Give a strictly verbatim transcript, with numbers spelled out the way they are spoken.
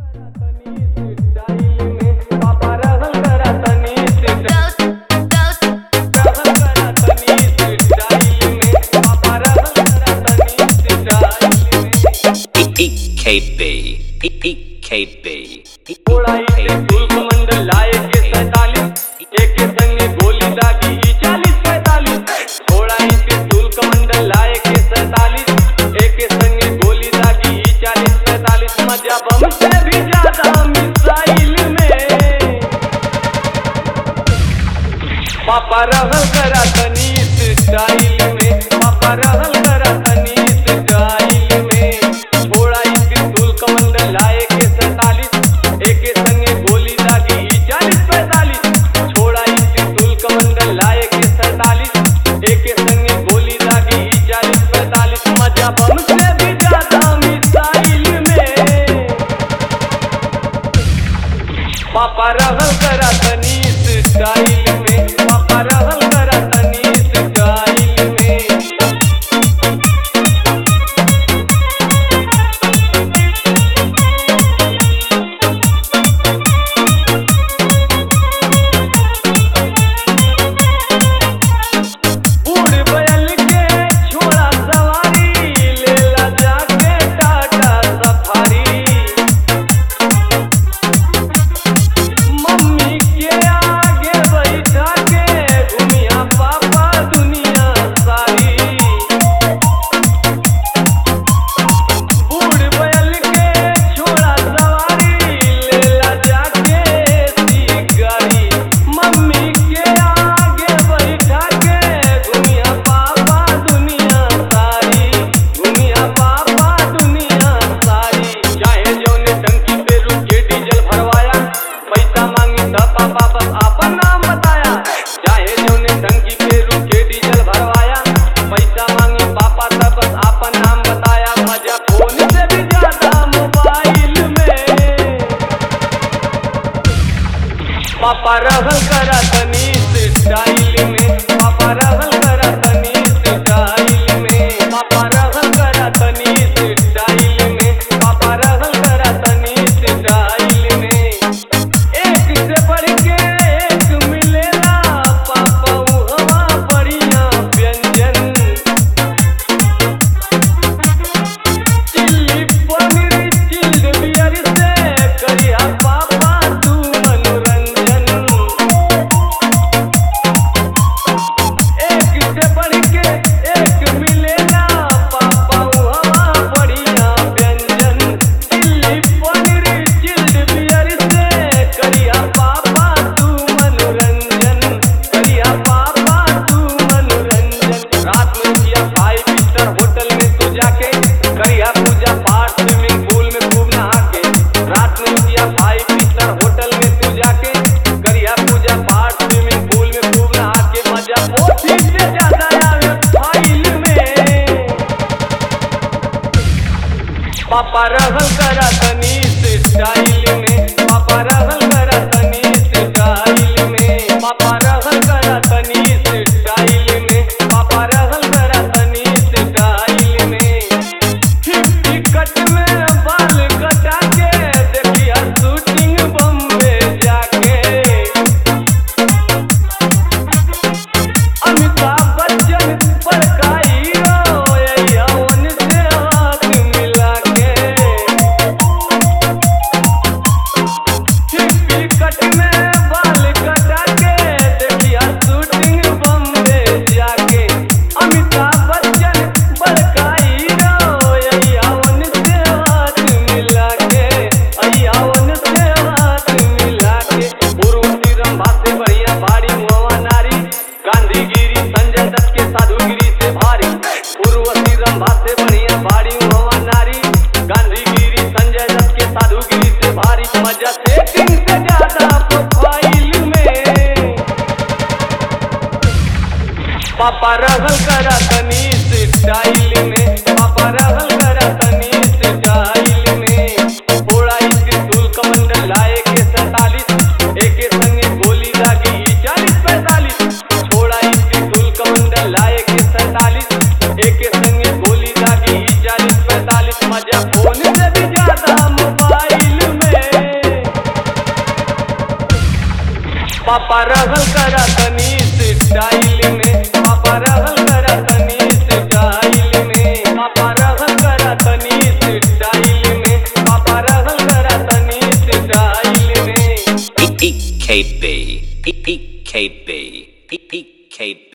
E K B E K B लाए के सैतालीस एक संगे गोली दागी ई चालीस पैतालीस थोड़ा इंच तुल कमंडल लाए के सैतालीस एक संगे गोली दागी ई चालीस पैतालीस मजा बम से भी ज्यादा मिसाइल में पापा रहल करा तनी स्टाइल में पापा रहल करा तनी स्टाइल में थोड़ा इंच तुल कमंडल लाए के सैतालीस एक संगे गोली दागी ई चालीस पैतालीस छोड़ा इंच तुल कमंडल लाए के सैतालीस एक संगे गोली दागी ई चालीस पैतालीस मजा बम से भी ज्यादा मिसाइल में पापा रहल करा तनी स्टाइल में पापा रहल करा तनी स्टाइल में पापा रहल करा तनी स्टाइल में पापा रहल करा तनी स्टाइल में पापा रहल करा तनी स्टाइल में पापा रहल करा तनी स्टाइल में एक से बढ़ के एक मिलेला पापा उहवा बढ़िया व्यंजन चिल्ली पनीर चिल्ड बियर से करिया पापा तू मनोरंजन पापा रहल करा तनी स्टाइल में पापा रहल करा तनी स्टाइल में पापा रहल करा तनी स्टाइल में पापा रहल करा तनी स्टाइल में फिफ्टी कट में बाल कटा के देखिया शूटिंग बम्बे जाके अमिताभ बच्चन बड़का हीरो यौवन से हाथ मिला के कट में बाल कटा के देखिया शूटिंग बम्बे जाके अमिताभ बच्चन बड़का हीरो यौवन से हाथ मिला के यौवन से हाथ मिला के उर्वशी रंभा से बढ़िया भारी मुहवा नारी गांधीगिरी संजय दत्त के साधुगिरी से भारी उर्वशी रंभा से बढ़िया भारी मुहवा नारी गांधीगिरी संजय दत्त के साधुगिरी से भारी मजा सेटिंग से ज्यादा प्रोफाइल में पापा रहल करा तनी स्टाइल में पापा रहल करा तनी स्टाइल में थोड़ा इंच तुल कमंडल लाए के सैतालीस एक संगे गोली दागी ई चालीस पैतालीस थोड़ा इंच तुल कमंडल लाए के सैतालीस एक संगे गोली दागी ई चालीस पैतालीस मजा फोन से भी ज्यादा मोबाइल में रहल करा तनी स्टाइल में, पापा रहल करा तनी स्टाइल में, पापा रहल करा तनी स्टाइल में, पापा रहल करा तनी स्टाइल में। E K B E K B E K B